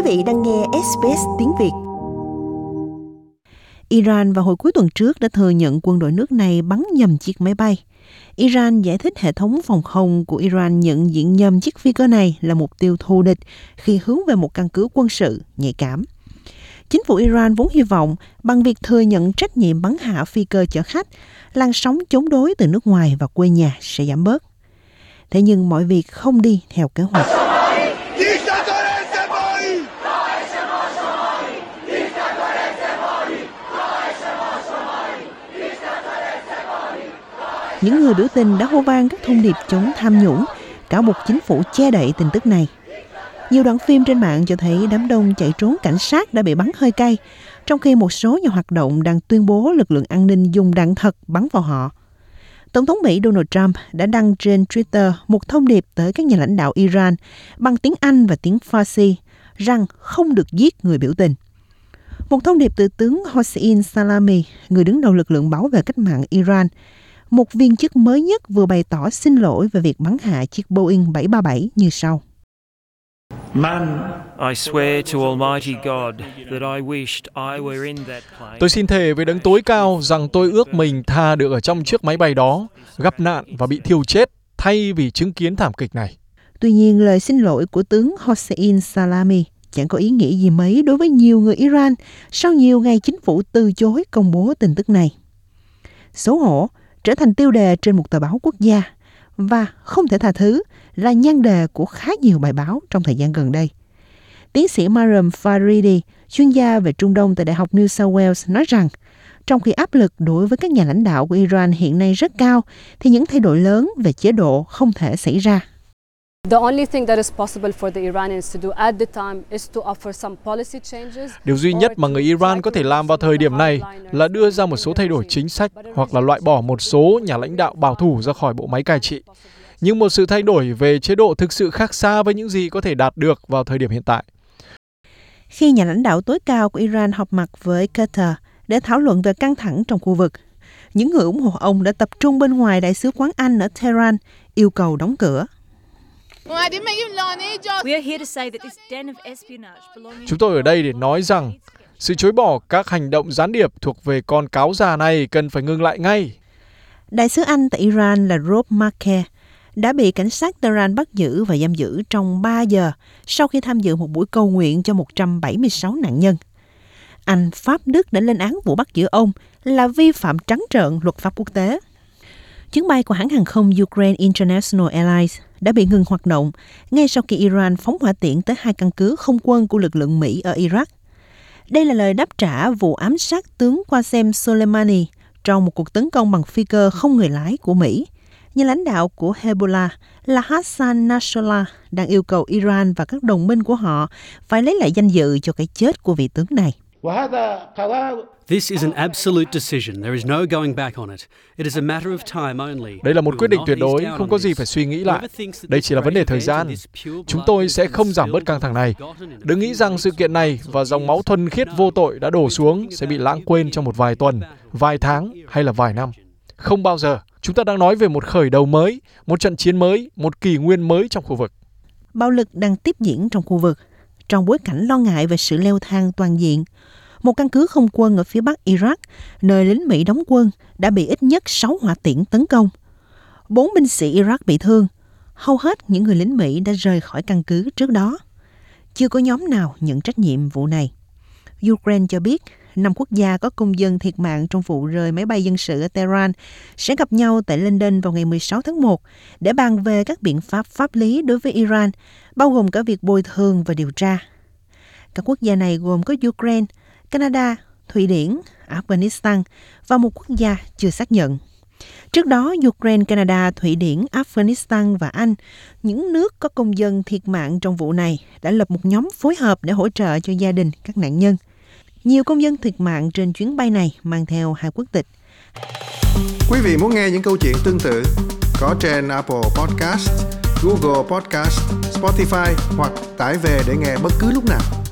vị đang nghe SBS tiếng Việt. Iran vào hồi cuối tuần trước đã thừa nhận quân đội nước này bắn nhầm chiếc máy bay. Iran giải thích hệ thống phòng không của Iran nhận diện nhầm chiếc phi cơ này là mục tiêu thù địch khi hướng về một căn cứ quân sự nhạy cảm. Chính phủ Iran vốn hy vọng bằng việc thừa nhận trách nhiệm bắn hạ phi cơ chở khách, làn sóng chống đối từ nước ngoài và quê nhà sẽ giảm bớt. Thế nhưng mọi việc không đi theo kế hoạch. Những người biểu tình đã hô vang các thông điệp chống tham nhũng, cáo buộc chính phủ che đậy tin tức này. Nhiều đoạn phim trên mạng cho thấy đám đông chạy trốn cảnh sát đã bị bắn hơi cay, trong khi một số nhà hoạt động đang tuyên bố lực lượng an ninh dùng đạn thật bắn vào họ. Tổng thống Mỹ Donald Trump đã đăng trên Twitter một thông điệp tới các nhà lãnh đạo Iran bằng tiếng Anh và tiếng Farsi rằng không được giết người biểu tình. Một thông điệp từ tướng Hossein Salami, người đứng đầu lực lượng bảo vệ cách mạng Iran, một viên chức mới nhất vừa bày tỏ xin lỗi về việc bắn hạ chiếc Boeing 737 như sau. Tôi xin thề với đấng tối cao rằng tôi ước mình thà được ở trong chiếc máy bay đó, gặp nạn và bị thiêu chết thay vì chứng kiến thảm kịch này. Tuy nhiên, lời xin lỗi của tướng Hossein Salami chẳng có ý nghĩa gì mấy đối với nhiều người Iran sau nhiều ngày chính phủ từ chối công bố tin tức này. Xấu hổ trở thành tiêu đề trên một tờ báo quốc gia và không thể tha thứ là nhan đề của khá nhiều bài báo trong thời gian gần đây. Tiến sĩ Mariam Faridi, chuyên gia về Trung Đông tại Đại học New South Wales nói rằng trong khi áp lực đối với các nhà lãnh đạo của Iran hiện nay rất cao thì những thay đổi lớn về chế độ không thể xảy ra. Điều duy nhất mà người Iran có thể làm vào thời điểm này là đưa ra một số thay đổi chính sách hoặc là loại bỏ một số nhà lãnh đạo bảo thủ ra khỏi bộ máy cai trị. Nhưng một sự thay đổi về chế độ thực sự khác xa với những gì có thể đạt được vào thời điểm hiện tại. Khi nhà lãnh đạo tối cao của Iran họp mặt với Qatar để thảo luận về căng thẳng trong khu vực, những người ủng hộ ông đã tập trung bên ngoài Đại sứ quán Anh ở Tehran, yêu cầu đóng cửa. Chúng tôi ở đây để nói rằng sự chối bỏ các hành động gián điệp thuộc về con cáo già này cần phải ngừng lại ngay. Đại sứ Anh tại Iran là Rob Markey đã bị cảnh sát Tehran bắt giữ và giam giữ trong 3 giờ sau khi tham dự một buổi cầu nguyện cho 176 nạn nhân. Anh, Pháp, Đức đã lên án vụ bắt giữ ông là vi phạm trắng trợn luật pháp quốc tế. Chuyến bay của hãng hàng không Ukraine International Airlines đã bị ngừng hoạt động ngay sau khi Iran phóng hỏa tiễn tới 2 căn cứ không quân của lực lượng Mỹ ở Iraq. Đây là lời đáp trả vụ ám sát tướng Qasem Soleimani trong một cuộc tấn công bằng phi cơ không người lái của Mỹ. Nhà lãnh đạo của Hezbollah là Hassan Nasrallah đang yêu cầu Iran và các đồng minh của họ phải lấy lại danh dự cho cái chết của vị tướng này. Đây là một quyết định tuyệt đối, không có gì phải suy nghĩ lại. Đây chỉ là vấn đề thời gian. Chúng tôi sẽ không giảm bớt căng thẳng này. Đừng nghĩ rằng sự kiện này và dòng máu thuần khiết vô tội đã đổ xuống sẽ bị lãng quên trong một vài tuần, vài tháng hay là vài năm. Không bao giờ. Chúng ta đang nói về một khởi đầu mới, một trận chiến mới, một kỷ nguyên mới trong khu vực. Bạo lực đang tiếp diễn trong khu vực, trong bối cảnh lo ngại về sự leo thang toàn diện. Một căn cứ không quân ở phía bắc Iraq, nơi lính Mỹ đóng quân, đã bị ít nhất 6 hỏa tiễn tấn công. 4 binh sĩ Iraq bị thương. Hầu hết những người lính Mỹ đã rời khỏi căn cứ trước đó. Chưa có nhóm nào nhận trách nhiệm vụ này. Ukraine cho biết 5 quốc gia có công dân thiệt mạng trong vụ rơi máy bay dân sự ở Tehran sẽ gặp nhau tại London vào ngày 16 tháng 1 để bàn về các biện pháp pháp lý đối với Iran, bao gồm cả việc bồi thường và điều tra. Các quốc gia này gồm có Ukraine, Canada, Thụy Điển, Afghanistan và một quốc gia chưa xác nhận. Trước đó, Ukraine, Canada, Thụy Điển, Afghanistan và Anh, những nước có công dân thiệt mạng trong vụ này, đã lập một nhóm phối hợp để hỗ trợ cho gia đình các nạn nhân. Nhiều công dân thiệt mạng trên chuyến bay này mang theo 2 quốc tịch. Quý vị muốn nghe những câu chuyện tương tự có trên Apple Podcast, Google Podcast, Spotify hoặc tải về để nghe bất cứ lúc nào.